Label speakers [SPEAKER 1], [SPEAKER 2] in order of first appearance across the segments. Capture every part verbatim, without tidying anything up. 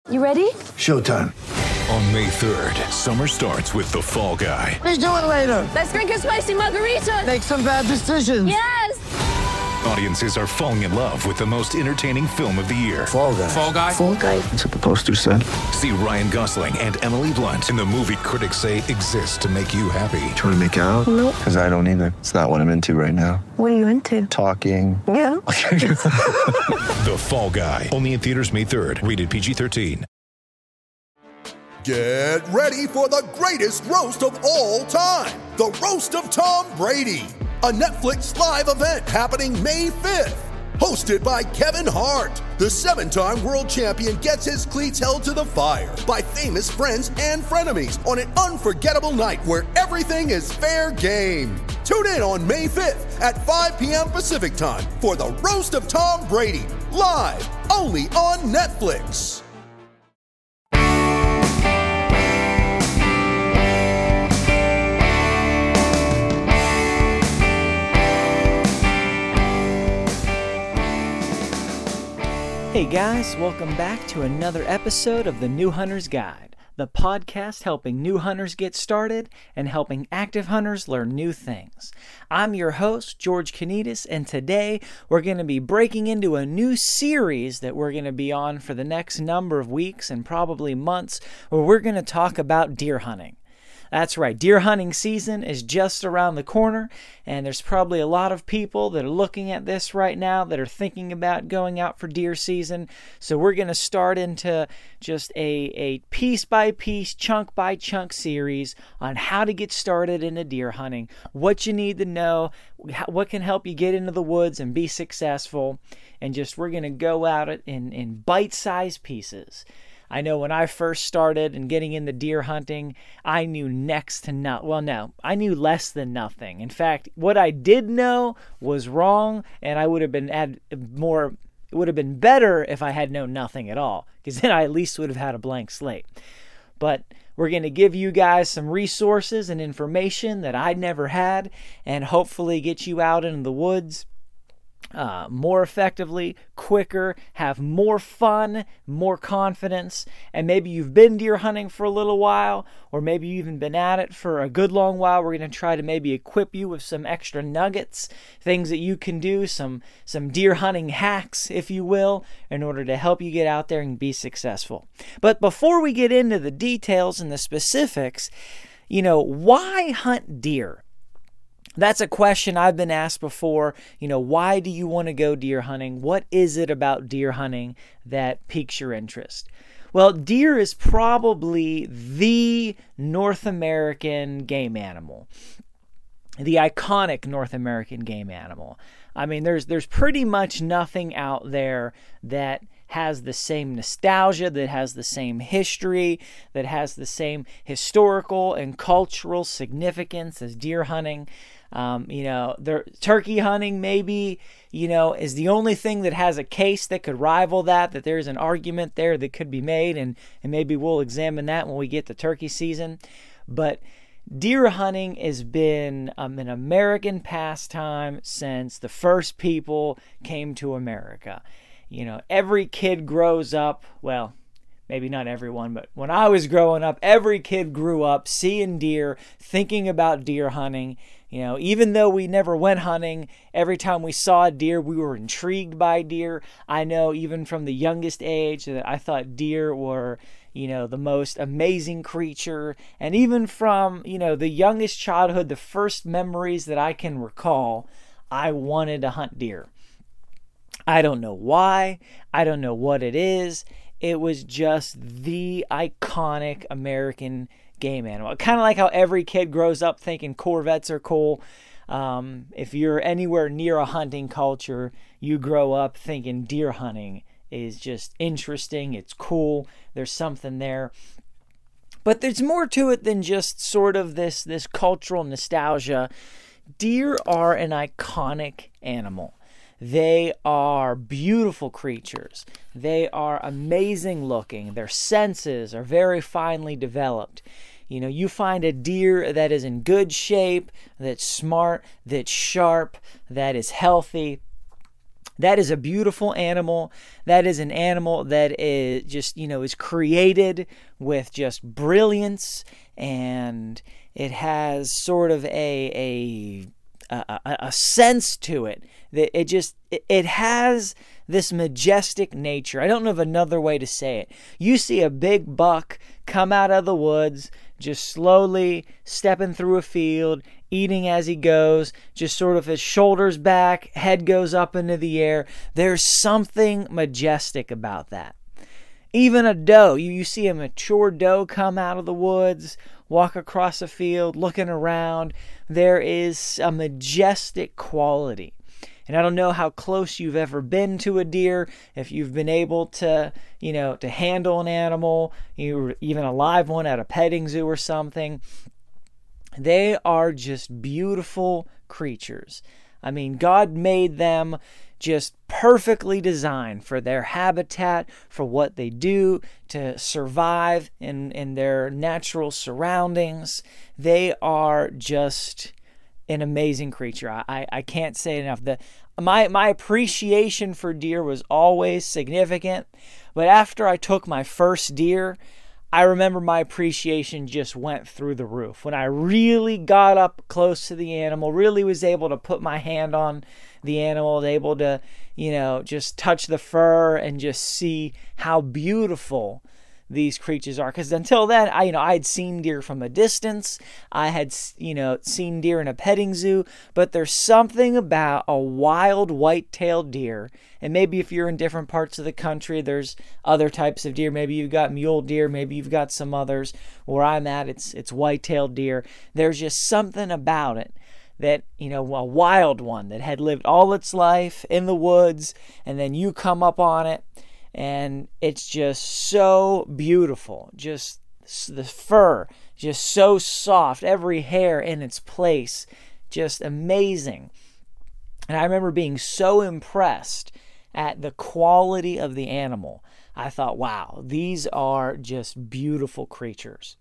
[SPEAKER 1] You ready?
[SPEAKER 2] Showtime.
[SPEAKER 3] On May third, summer starts with The Fall Guy.
[SPEAKER 2] Let's do it later.
[SPEAKER 1] Let's drink a spicy margarita.
[SPEAKER 2] Make some bad decisions.
[SPEAKER 1] Yes!
[SPEAKER 3] Audiences are falling in love with the most entertaining film of the year.
[SPEAKER 2] Fall Guy.
[SPEAKER 3] Fall Guy?
[SPEAKER 1] Fall Guy.
[SPEAKER 2] That's what the poster said.
[SPEAKER 3] See Ryan Gosling and Emily Blunt in the movie critics say exists to make you happy.
[SPEAKER 2] Trying to make it out?
[SPEAKER 1] Nope.
[SPEAKER 2] Because I don't either. It's not what I'm into right now.
[SPEAKER 1] What are you into?
[SPEAKER 2] Talking.
[SPEAKER 1] Yeah.
[SPEAKER 3] The Fall Guy. Only in theaters May third. Rated P G thirteen.
[SPEAKER 4] Get ready for the greatest roast of all time. The Roast of Tom Brady. A Netflix live event happening May fifth. Hosted by Kevin Hart. The seven-time world champion gets his cleats held to the fire by famous friends and frenemies on an unforgettable night where everything is fair game. Tune in on May fifth at five p.m. Pacific time for the Roast of Tom Brady. Live only on Netflix.
[SPEAKER 5] Hey guys, welcome back to another episode of the New Hunter's Guide, the podcast helping new hunters get started and helping active hunters learn new things. I'm your host, George Kanitas, and today we're going to be breaking into a new series that we're going to be on for the next number of weeks and probably months, where we're going to talk about deer hunting. That's right, deer hunting season is just around the corner, and there's probably a lot of people that are looking at this right now that are thinking about going out for deer season. So we're going to start into just a, a piece-by-piece, chunk-by-chunk series on how to get started into deer hunting, what you need to know, what can help you get into the woods and be successful, and just we're going to go out it in, in bite-sized pieces. I know when I first started and getting into deer hunting, I knew next to nothing. Well, no, I knew less than nothing. In fact, what I did know was wrong, and I would have been at more. It would have been better if I had known nothing at all, because then I at least would have had a blank slate. But we're going to give you guys some resources and information that I never had, and hopefully get you out into the woods Uh, more effectively, quicker, have more fun, more confidence, and maybe you've been deer hunting for a little while, or maybe you've even been at it for a good long while. We're going to try to maybe equip you with some extra nuggets, things that you can do, some some deer hunting hacks, if you will, in order to help you get out there and be successful. But before we get into the details and the specifics, you know, why hunt deer? That's a question I've been asked before. You know, why do you want to go deer hunting? What is it about deer hunting that piques your interest? Well, deer is probably the North American game animal, the iconic North American game animal. I mean, there's there's pretty much nothing out there that has the same nostalgia, that has the same history, that has the same historical and cultural significance as deer hunting. Um, you know, there, turkey hunting maybe, you know, is the only thing that has a case that could rival that, that there's an argument there that could be made, and, and maybe we'll examine that when we get to turkey season. But deer hunting has been um, an American pastime since the first people came to America. You know, every kid grows up, well, maybe not everyone, but when I was growing up, every kid grew up seeing deer, thinking about deer hunting. You know, even though we never went hunting, every time we saw a deer, we were intrigued by deer. I know even from the youngest age that I thought deer were, you know, the most amazing creature. And even from, you know, the youngest childhood, the first memories that I can recall, I wanted to hunt deer. I don't know why. I don't know what it is. It was just the iconic American game animal. Kind of like how every kid grows up thinking Corvettes are cool. Um, if you're anywhere near a hunting culture, you grow up thinking deer hunting is just interesting. It's cool. There's something there. But there's more to it than just sort of this, this cultural nostalgia. Deer are an iconic animal. They are beautiful creatures. They are amazing looking. Their senses are very finely developed. You know, you find a deer that is in good shape, that's smart, that's sharp, that is healthy. That is a beautiful animal. That is an animal that is just, you know, is created with just brilliance, and it has sort of a a a, a sense to it that it just it, it has this majestic nature. I don't know of another way to say it. You see a big buck come out of the woods, just slowly stepping through a field, eating as he goes, just sort of his shoulders back, head goes up into the air. There's something majestic about that. Even a doe, you, you see a mature doe come out of the woods, walk across a field, looking around. There is a majestic quality. And I don't know how close you've ever been to a deer, if you've been able to, you know, to handle an animal, you even a live one at a petting zoo or something. They are just beautiful creatures. I mean, God made them just perfectly designed for their habitat, for what they do to survive in, in their natural surroundings. They are just an amazing creature. I, I, I can't say enough. The, my, my appreciation for deer was always significant, but after I took my first deer, I remember my appreciation just went through the roof. When I really got up close to the animal, really was able to put my hand on the animal, able to, you know, just touch the fur and just see how beautiful these creatures are. Because until then, I, you know, I had seen deer from a distance. I had, you know, seen deer in a petting zoo. But there's something about a wild white-tailed deer. And maybe if you're in different parts of the country, there's other types of deer. Maybe you've got mule deer. Maybe you've got some others. Where I'm at, it's it's white-tailed deer. There's just something about it that, you know, a wild one that had lived all its life in the woods, and then you come up on it, and it's just so beautiful. Just the fur, just so soft, every hair in its place, just amazing. And I remember being so impressed at the quality of the animal. I thought, wow, these are just beautiful creatures.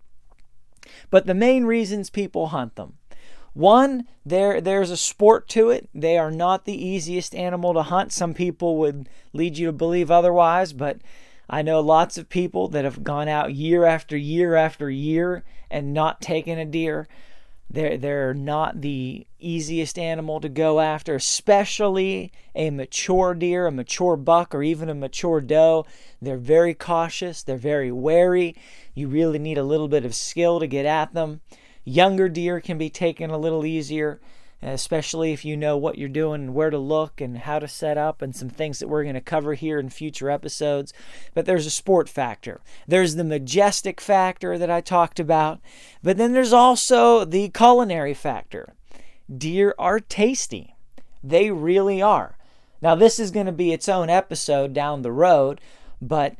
[SPEAKER 5] But the main reasons people hunt them: one, there there's a sport to it. They are not the easiest animal to hunt. Some people would lead you to believe otherwise, but I know lots of people that have gone out year after year after year and not taken a deer. They're, they're not the easiest animal to go after, especially a mature deer, a mature buck, or even a mature doe. They're very cautious. They're very wary. You really need a little bit of skill to get at them. Younger deer can be taken a little easier, especially if you know what you're doing and where to look and how to set up, and some things that we're going to cover here in future episodes. But there's a sport factor. There's the majestic factor that I talked about. But then there's also the culinary factor. Deer are tasty. They really are. Now, this is going to be its own episode down the road, but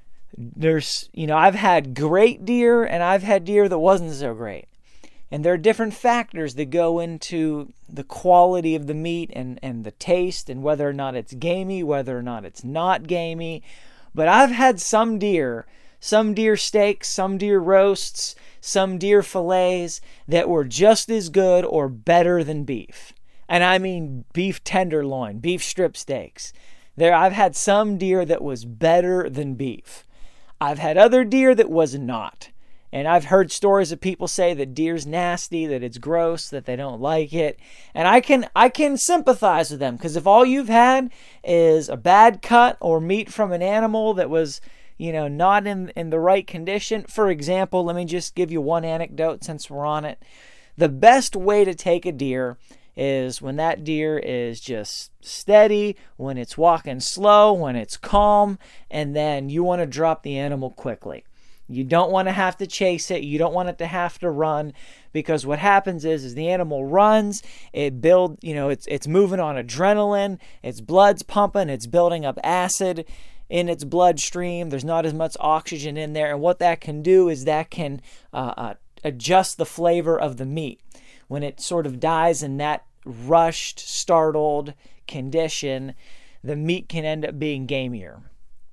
[SPEAKER 5] there's, you know, I've had great deer and I've had deer that wasn't so great. And there are different factors that go into the quality of the meat and, and the taste, and whether or not it's gamey, whether or not it's not gamey. But I've had some deer, some deer steaks, some deer roasts, some deer fillets that were just as good or better than beef. And I mean beef tenderloin, beef strip steaks. There, I've had some deer that was better than beef. I've had other deer that was not. And I've heard stories of people say that deer's nasty, that it's gross, that they don't like it. And I can I can sympathize with them, because if all you've had is a bad cut or meat from an animal that was, you know, not in, in the right condition. For example, let me just give you one anecdote since we're on it. The best way to take a deer is when that deer is just steady, when it's walking slow, when it's calm, and then you want to drop the animal quickly. You don't want to have to chase it. You don't want it to have to run, because what happens is, is the animal runs, it build, you know, it's it's moving on adrenaline, its blood's pumping, it's building up acid in its bloodstream. There's not as much oxygen in there, and what that can do is that can uh, uh, adjust the flavor of the meat. When it sort of dies in that rushed, startled condition, the meat can end up being gamier.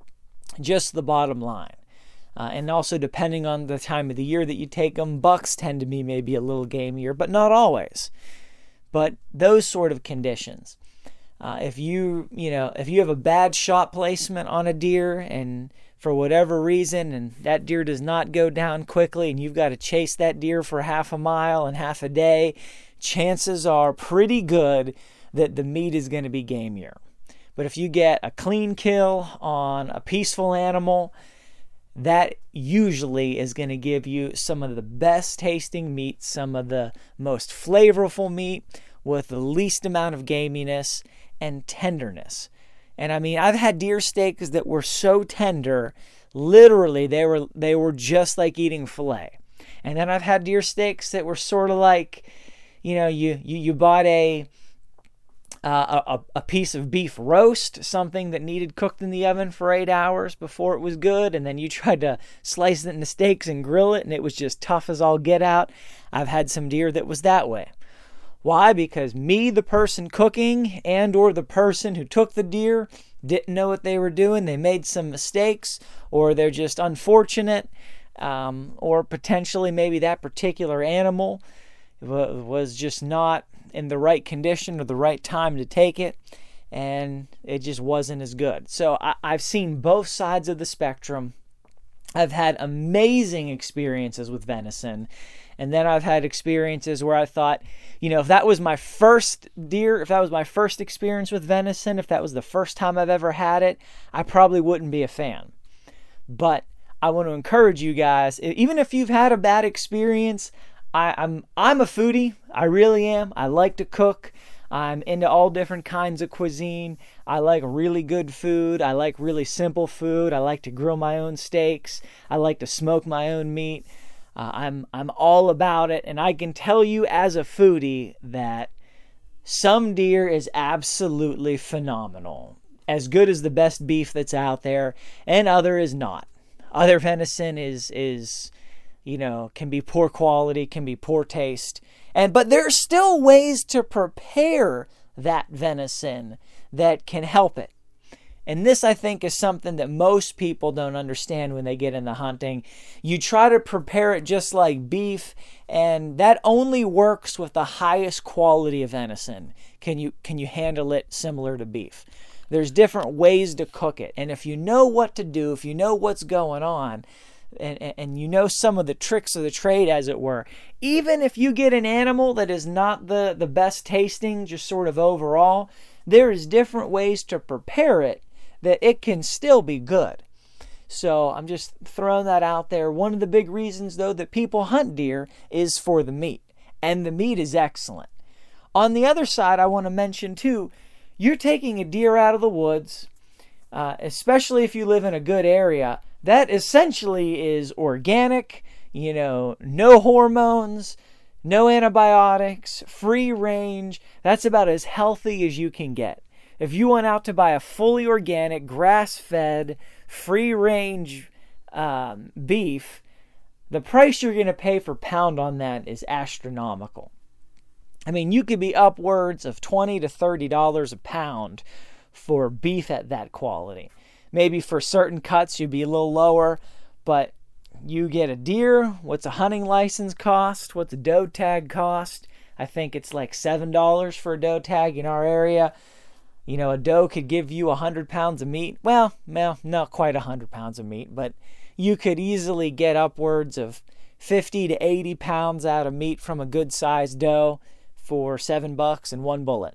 [SPEAKER 5] Just the bottom line. Uh, and also, depending on the time of the year that you take them, bucks tend to be maybe a little gamier, but not always. But those sort of conditions. Uh, if you, you know, if you have a bad shot placement on a deer and for whatever reason, and that deer does not go down quickly and you've got to chase that deer for half a mile and half a day, chances are pretty good that the meat is going to be gamier. But if you get a clean kill on a peaceful animal, that usually is going to give you some of the best tasting meat, some of the most flavorful meat with the least amount of gaminess and tenderness. And I mean, I've had deer steaks that were so tender, literally they were they were just like eating filet. And then I've had deer steaks that were sort of like, you know, you you, you bought a, uh, a a piece of beef roast, something that needed cooked in the oven for eight hours before it was good, and then you tried to slice it into steaks and grill it, and it was just tough as all get out. I've had some deer that was that way. Why? Because me, the person cooking, and or the person who took the deer didn't know what they were doing. They made some mistakes, or they're just unfortunate, um, or potentially maybe that particular animal was just not in the right condition or the right time to take it, and it just wasn't as good. So I, I've seen both sides of the spectrum. I've had amazing experiences with venison. And then I've had experiences where I thought, you know, if that was my first deer, if that was my first experience with venison, if that was the first time I've ever had it, I probably wouldn't be a fan. But I want to encourage you guys, even if you've had a bad experience, I, I'm I'm a foodie. I really am. I like to cook. I'm into all different kinds of cuisine. I like really good food. I like really simple food. I like to grill my own steaks. I like to smoke my own meat. Uh, I'm I'm all about it, and I can tell you as a foodie that some deer is absolutely phenomenal. As good as the best beef that's out there, and other is not. Other venison is is you know, can be poor quality, can be poor taste. And but there are still ways to prepare that venison that can help it. And this, I think, is something that most people don't understand when they get into hunting. You try to prepare it just like beef, and that only works with the highest quality of venison. Can you can you handle it similar to beef? There's different ways to cook it. And if you know what to do, if you know what's going on, and, and you know some of the tricks of the trade, as it were, even if you get an animal that is not the, the best tasting, just sort of overall, there is different ways to prepare it that it can still be good. So I'm just throwing that out there. One of the big reasons, though, that people hunt deer is for the meat. And the meat is excellent. On the other side, I want to mention, too, you're taking a deer out of the woods, uh, especially if you live in a good area, that essentially is organic, you know, no hormones, no antibiotics, free range. That's about as healthy as you can get. If you went out to buy a fully organic, grass-fed, free-range um, beef, the price you're going to pay per pound on that is astronomical. I mean, you could be upwards of twenty to thirty dollars a pound for beef at that quality. Maybe for certain cuts you'd be a little lower, but you get a deer. What's a hunting license cost? What's a doe tag cost? I think it's like seven dollars for a doe tag in our area. You know, a doe could give you one hundred pounds of meat. Well, well, not quite one hundred pounds of meat, but you could easily get upwards of fifty to eighty pounds out of meat from a good-sized doe for seven bucks and one bullet.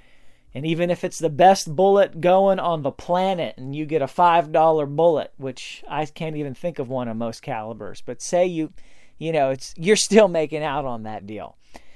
[SPEAKER 5] And even if it's the best bullet going on the planet and you get a five dollar bullet, which I can't even think of one on most calibers, but say you, you know, it's you're still making out on that deal.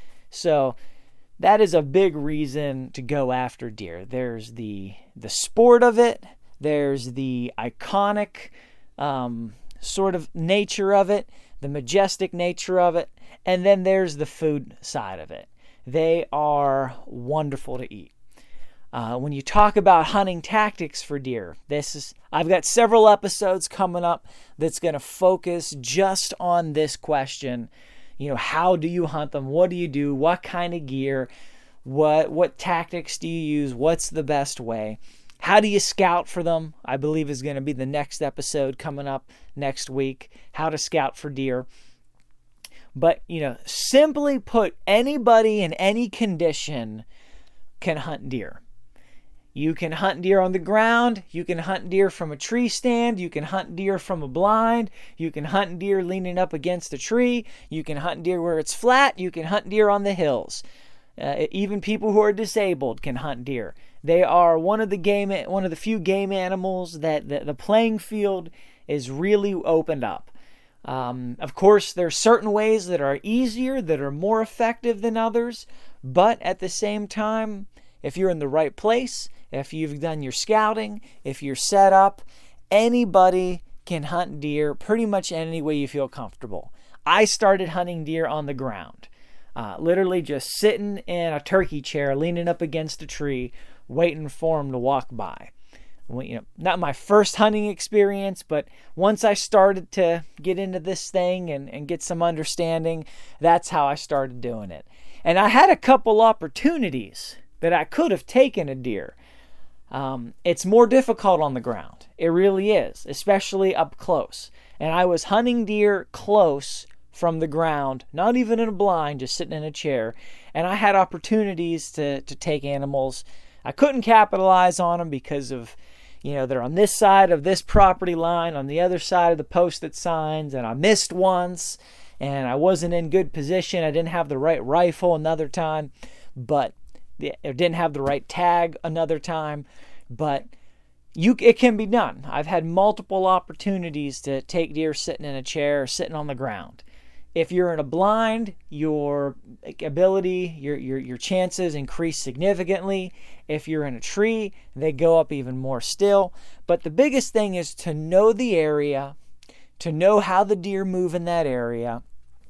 [SPEAKER 5] So that is a big reason to go after deer. There's the the sport of it. There's the iconic um, sort of nature of it, the majestic nature of it, and then there's the food side of it. They are wonderful to eat. Uh, when you talk about hunting tactics for deer, this is I've got several episodes coming up that's going to focus just on this question. You know, how do you hunt them? What do you do? What kind of gear? What what tactics do you use? What's the best way? How do you scout for them? I believe is going to be the next episode coming up next week. How to scout for deer. But, you know, simply put, anybody in any condition can hunt deer. You can hunt deer on the ground. You can hunt deer from a tree stand. You can hunt deer from a blind. You can hunt deer leaning up against a tree. You can hunt deer where it's flat. You can hunt deer on the hills. Uh, even people who are disabled can hunt deer. They are one of the game, one of the few game animals that the, the playing field is really opened up. Um, of course, there are certain ways that are easier, that are more effective than others, but at the same time, if you're in the right place, if you've done your scouting, if you're set up, anybody can hunt deer pretty much any way you feel comfortable. I started hunting deer on the ground, uh, literally just sitting in a turkey chair, leaning up against a tree, waiting for them to walk by. You know, not my first hunting experience, but once I started to get into this thing and, and get some understanding, that's how I started doing it. And I had a couple opportunities that I could have taken a deer. Um, it's more difficult on the ground. It really is, especially up close. And I was hunting deer close from the ground, not even in a blind, just sitting in a chair. And I had opportunities to, to take animals. I couldn't capitalize on them because of, you know, they're on this side of this property line, on the other side of the posted signs, and I missed once, and I wasn't in good position. I didn't have the right rifle another time, but I didn't have the right tag another time, but you it can be done. I've had multiple opportunities to take deer sitting in a chair or sitting on the ground. If you're in a blind, your ability, your, your your chances increase significantly. If you're in a tree, they go up even more still. But the biggest thing is to know the area, to know how the deer move in that area,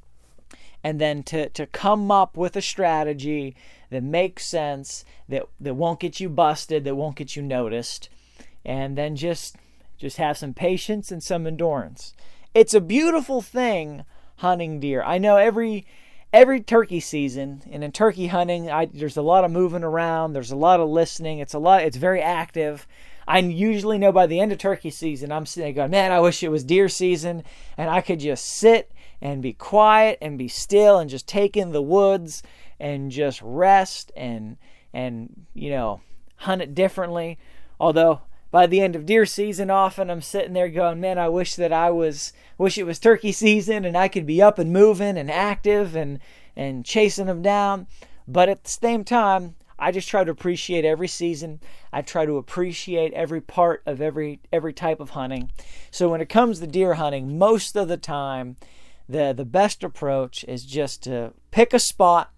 [SPEAKER 5] and then to, to come up with a strategy that makes sense, that, that won't get you busted, that won't get you noticed, and then just just have some patience and some endurance. It's a beautiful thing hunting deer. I know every every turkey season, and in turkey hunting, I, there's a lot of moving around. There's a lot of listening. It's a lot. It's very active. I usually know by the end of turkey season, I'm sitting there going, man, I wish it was deer season, and I could just sit and be quiet and be still and just take in the woods and just rest and and you know hunt it differently. Although by the end of deer season, often I'm sitting there going, man, I wish that I was, wish it was turkey season and I could be up and moving and active and, and chasing them down. But at the same time, I just try to appreciate every season. I try to appreciate every part of every, every type of hunting. So when it comes to deer hunting, most of the time, the, the best approach is just to pick a spot,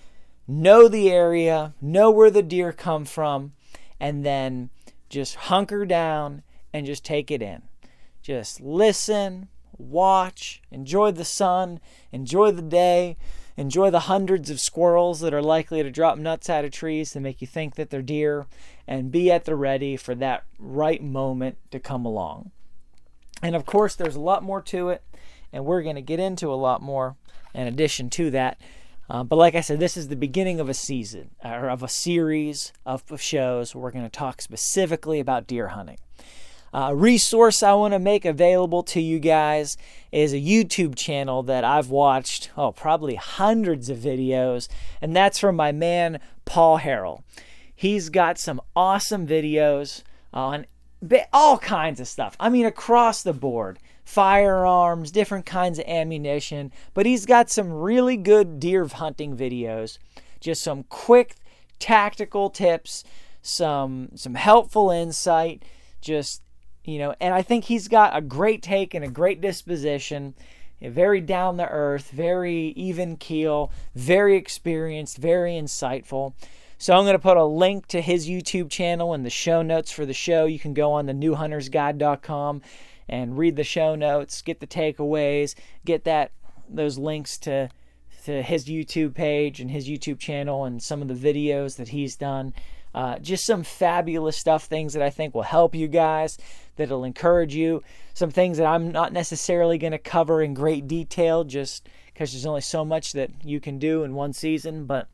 [SPEAKER 5] know the area, know where the deer come from, and then just hunker down and just take it in. Just listen, watch, enjoy the sun, enjoy the day, enjoy the hundreds of squirrels that are likely to drop nuts out of trees to make you think that they're deer, and be at the ready for that right moment to come along. And of course, there's a lot more to it, and we're going to get into a lot more in addition to that. Uh, but like I said, this is the beginning of a season, or of a series of, of shows where we're going to talk specifically about deer hunting. Uh, a resource I want to make available to you guys is a YouTube channel that I've watched, oh, probably hundreds of videos, and that's from my man, Paul Harrell. He's got some awesome videos on all kinds of stuff. I mean, across the board. Firearms, different kinds of ammunition, but he's got some really good deer hunting videos. Just some quick tactical tips, some some helpful insight, just, you know, and I think he's got a great take and a great disposition, very down to earth, very even keel, very experienced, very insightful. So I'm going to put a link to his YouTube channel in the show notes for the show. You can go on the new hunters guide dot com and read the show notes, get the takeaways, get that those links to to his YouTube page and his YouTube channel and some of the videos that he's done. Uh, just some fabulous stuff, things that I think will help you guys, that'll encourage you. Some things that I'm not necessarily going to cover in great detail just because there's only so much that you can do in one season, but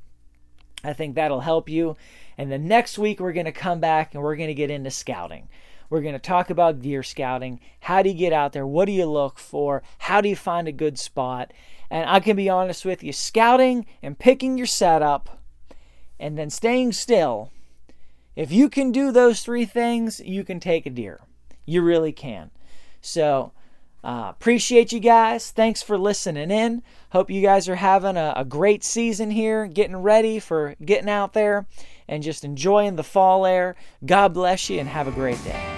[SPEAKER 5] I think that'll help you. And then next week we're going to come back and we're going to get into scouting. We're going to talk about deer scouting. How do you get out there? What do you look for? How do you find a good spot? And I can be honest with you, scouting and picking your setup and then staying still If you can do those three things, you can take a deer. You really can. So, uh, appreciate you guys. Thanks for listening in. Hope you guys are having a, a great season here, getting ready for getting out there and just enjoying the fall air. God bless you and have a great day.